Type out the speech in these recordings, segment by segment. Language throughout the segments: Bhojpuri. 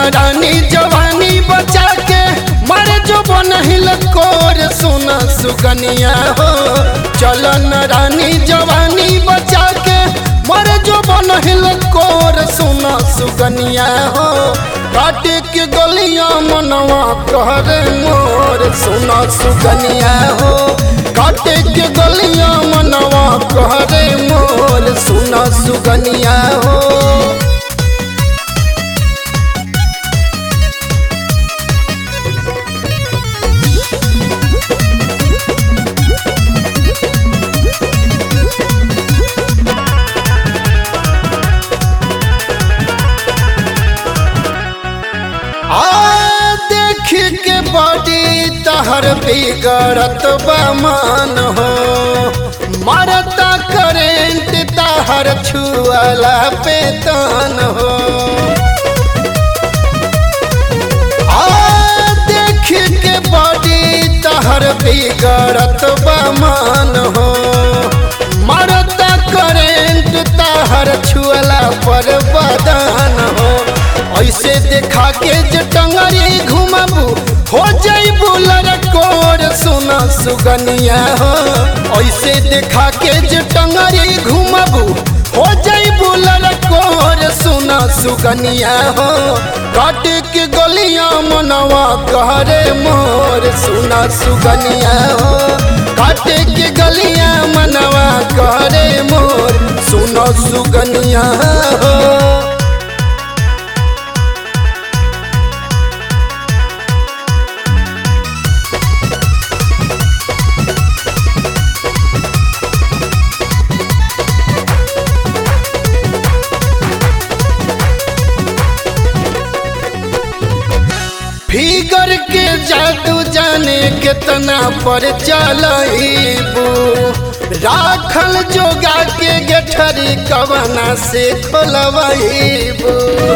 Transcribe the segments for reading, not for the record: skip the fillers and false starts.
रानी जवानी बचा के मारे जो बनहिल कोर सुना सुगनिया हो। चलन रानी जवानी बचा के मारे जो बनहिल कोर सुना सुगनिया हो। काटे के गलिया मनवा कहरे मोर सुना सुगनिया हो। काटे के गलिया मनवा कहरे मोर सुना सुगनिया हो। के बॉडी तहर बिगड़त बमान हो। मारता करेंट तहर छुअला पे तान हो। देख के बॉडी तहर बिगड़त बमान हो। मारता करेंट तहर छुअला पर बदन हो। ऐसे देखा के जे टंगरी घुमाबू हो जाइबू लड़कोर सुना सुगनिया हो। ऐसे देखा के जे टंगरी घुमाबू हो जाइबू लड़कोर सुना सुगनिया हो। काटे के गलिया मनवा कहरे मोर सुना सुगनिया हो। काटे के गलिया मनवा कहरे मोर सुना सुगनिया हो। फिगर के जादू जाने कितना पर चलबू। राखल जोगा के गेठरी कवना से खोलबू।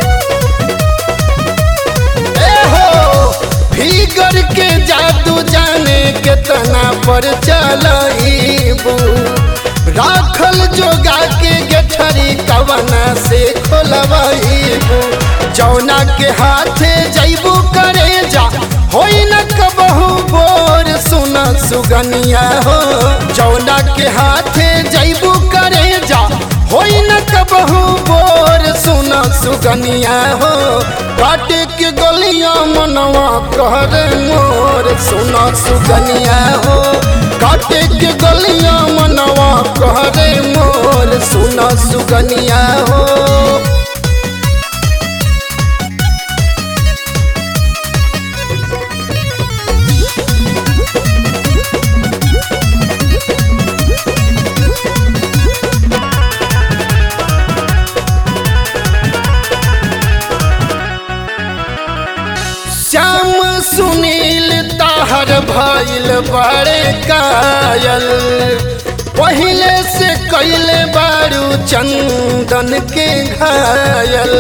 फिगर के जादू जाने कितना पर चलबू। राखल जोगा के गेठरी कवना से खोलबू। जौना के हाथे जैबू करे जा होई न कबहू बोर सुना सुगनिया हो। जौना के हाथे जैबू करे जा होई न कबहू बोर सुना सुगनिया हो। काटे के गलिया मनवा कहरे मोर सुना सुगनिया हो। काटे के गलिया मनवा कहरे मोर सुना सुगनिया हो। श्याम सुनील ताहर भइल बड़े कायल। पहले से कैले बारू चंदन के घायल।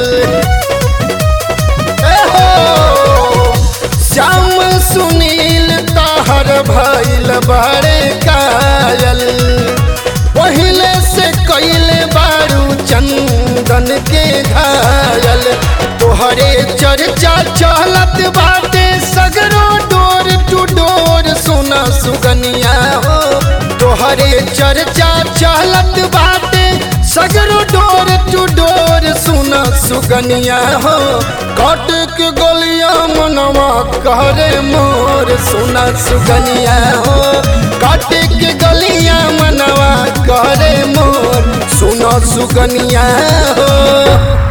श्याम सुनील ताहर भइल बड़े कायल। पहले से कैले बारू चंदन के घायल। तोहरे चर्चा चलत बाटे सगरो डोर टू डोर सुना सुगनिया हो। तोहरे चर्चा चलत बाटे सगरो डोर टू डोर सुना सुगनिया हो। काट के गलिया मनवा कहरे मोर सुना सुगनिया हो। काट के गलिया मनवा कहरे मोर सुना सुगनिया हो।